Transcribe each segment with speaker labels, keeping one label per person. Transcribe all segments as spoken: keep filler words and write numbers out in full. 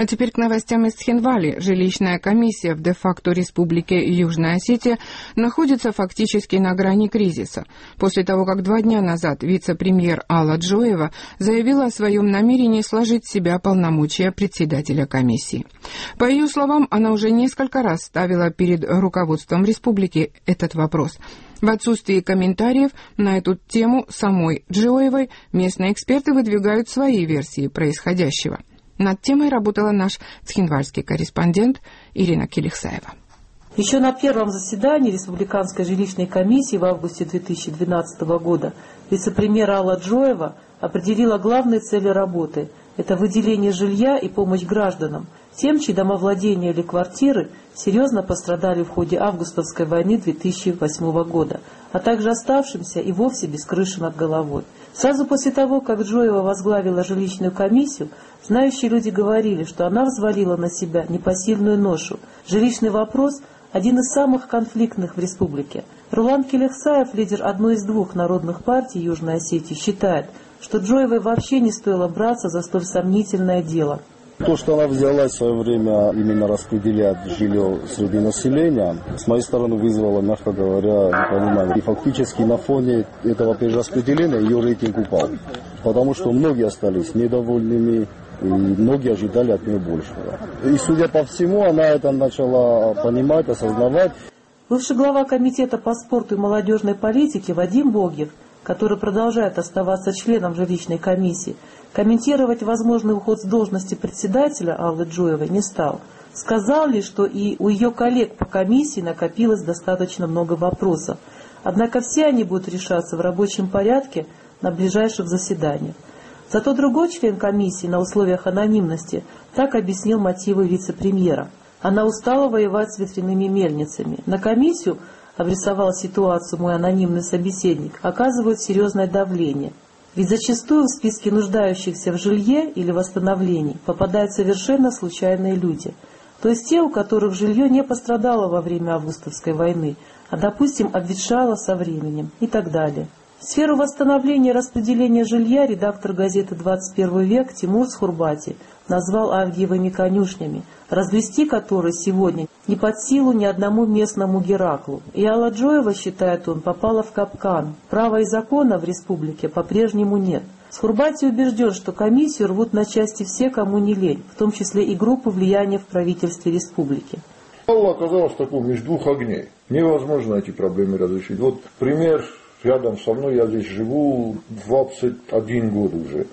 Speaker 1: А теперь к новостям из Цхинвали. Жилищная комиссия в де-факто республике Южная Осетия находится фактически на грани кризиса. После того, как два дня назад вице-премьер Алла Джоева заявила о своем намерении сложить в себя полномочия председателя комиссии. По ее словам, она уже несколько раз ставила перед руководством республики этот вопрос. В отсутствии комментариев на эту тему самой Джоевой местные эксперты выдвигают свои версии происходящего. Над темой работала наш цхинвальский корреспондент Ирина Келихсаева.
Speaker 2: Еще на первом заседании Республиканской жилищной комиссии в августе две тысячи двенадцатого года вице-премьер Алла Джоева определила главные цели работы – это выделение жилья и помощь гражданам, тем, чьи домовладения или квартиры серьезно пострадали в ходе августовской войны две тысячи восьмого года, а также оставшимся и вовсе без крыши над головой. Сразу после того, как Джоева возглавила жилищную комиссию, знающие люди говорили, что она взвалила на себя непосильную ношу. Жилищный вопрос – один из самых конфликтных в республике. Рулан Келихсаев, лидер одной из двух народных партий Южной Осетии, считает, что Джоевой вообще не стоило браться за столь сомнительное дело.
Speaker 3: То, что она взялась в свое время именно распределять жилье среди населения, с моей стороны вызвало, мягко говоря, непонимание. И фактически на фоне этого перераспределения ее рейтинг упал. Потому что многие остались недовольными, и многие ожидали от нее большего. И, судя по всему, она это начала понимать, осознавать.
Speaker 2: Бывший глава комитета по спорту и молодежной политике Вадим Богьев, который продолжает оставаться членом жилищной комиссии, комментировать возможный уход с должности председателя Аллы Джоевой не стал. Сказал лишь, что и у ее коллег по комиссии накопилось достаточно много вопросов. Однако все они будут решаться в рабочем порядке на ближайших заседаниях. Зато другой член комиссии на условиях анонимности так объяснил мотивы вице-премьера. Она устала воевать с ветряными мельницами. На комиссию, обрисовал ситуацию мой анонимный собеседник, оказывают серьезное давление. Ведь зачастую в списке нуждающихся в жилье или восстановлении попадают совершенно случайные люди. То есть те, у которых жилье не пострадало во время августовской войны, а, допустим, обветшало со временем и так далее. Сферу восстановления и распределения жилья редактор газеты «двадцать первый век» Тимур Схурбати назвал авгиевыми конюшнями, развести которые сегодня не под силу ни одному местному Гераклу. И Алла Джоева, считает он, попала в капкан. Права и закона в республике по-прежнему нет. Схурбати убежден, что комиссию рвут на части все, кому не лень, в том числе и группу влияния в правительстве республики.
Speaker 4: Алла оказалась такой между двух огней. Невозможно эти проблемы разрешить. Вот пример. Рядом со мной, я здесь живу двадцать один год уже.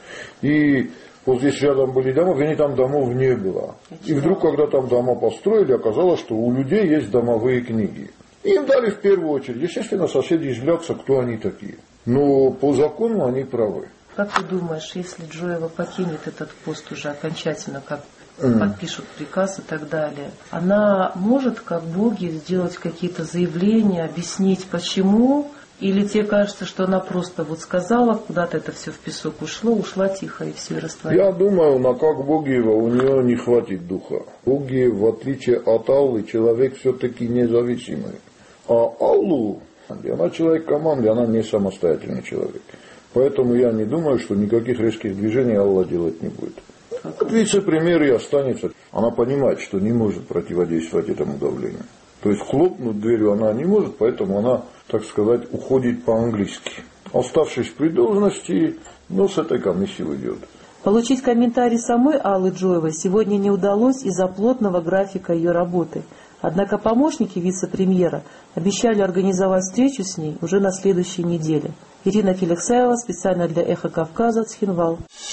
Speaker 4: И вот здесь рядом были дома, вернее, там домов не было. И вдруг, когда там дома построили, оказалось, что у людей есть домовые книги. Им дали в первую очередь. Естественно, соседи изумляются, кто они такие. Но по закону они правы.
Speaker 2: Как ты думаешь, если Джоева покинет этот пост уже окончательно, как mm. подпишут приказ и так далее, она может, как боги, сделать какие-то заявления, объяснить, почему... Или тебе кажется, что она просто вот сказала, куда-то это все в песок ушло, ушла тихо и все растворилось?
Speaker 4: Я думаю, на как Богиева у нее не хватит духа. Богиев, в отличие от Аллы, человек все-таки независимый. А Аллу, она человек команды, она не самостоятельный человек. Поэтому я не думаю, что никаких резких движений Алла делать не будет. Вот вице-премьер и останется. Она понимает, что не может противодействовать этому давлению. То есть хлопнуть дверью она не может, поэтому она, так сказать, уходит по-английски. Оставшись при должности, но с этой комиссии уйдет.
Speaker 2: Получить комментарий самой Аллы Джоевой сегодня не удалось из-за плотного графика ее работы. Однако помощники вице-премьера обещали организовать встречу с ней уже на следующей неделе. Ирина Келихсаева, специально для «Эхо Кавказа», Цхинвал.